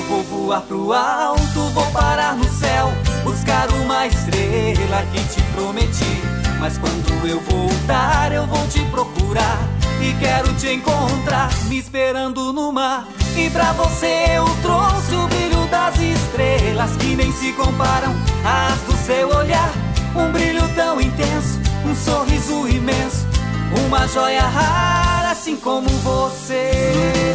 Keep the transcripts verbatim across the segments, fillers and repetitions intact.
vou voar pro alto, vou parar no céu, buscar uma estrela que te prometi. Mas quando eu voltar eu vou te procurar e quero te encontrar me esperando no mar. E pra você eu trouxe o brilho das estrelas que nem se comparam às do seu olhar. Um brilho tão intenso, um sorriso imenso, uma joia rara assim como você.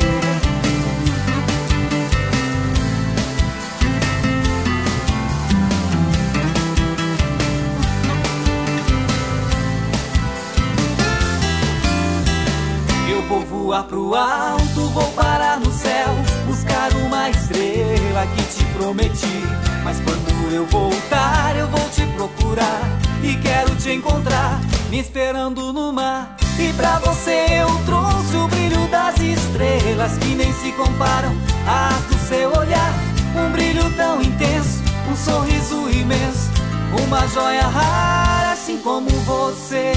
Eu vou voar pro alto, vou parar no céu, buscar uma estrela que te prometi. Mas quando eu voltar eu vou te procurar e quero te encontrar me esperando no mar. E pra você eu trouxe o brilho das estrelas que nem se comparam às do seu olhar. Um brilho tão intenso, um sorriso imenso, uma joia rara assim como você.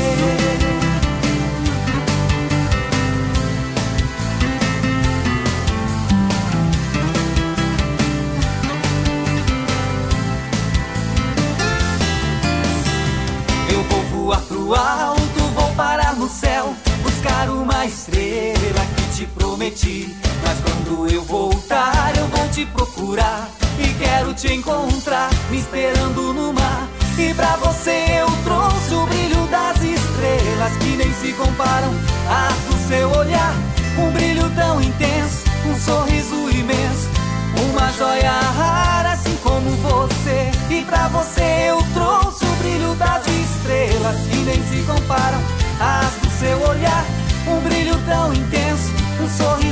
Voar pro alto, vou parar no céu, buscar uma estrela que te prometi. Mas quando eu voltar eu vou te procurar e quero te encontrar me esperando no mar. E pra você eu trouxe o brilho das estrelas que nem se comparam às do seu olhar. Um brilho tão intenso, um sorriso imenso, uma joia rara assim como você. E pra você eu trouxe o brilho das estrelas que nem se comparam às do seu olhar. Um brilho tão intenso, um sorriso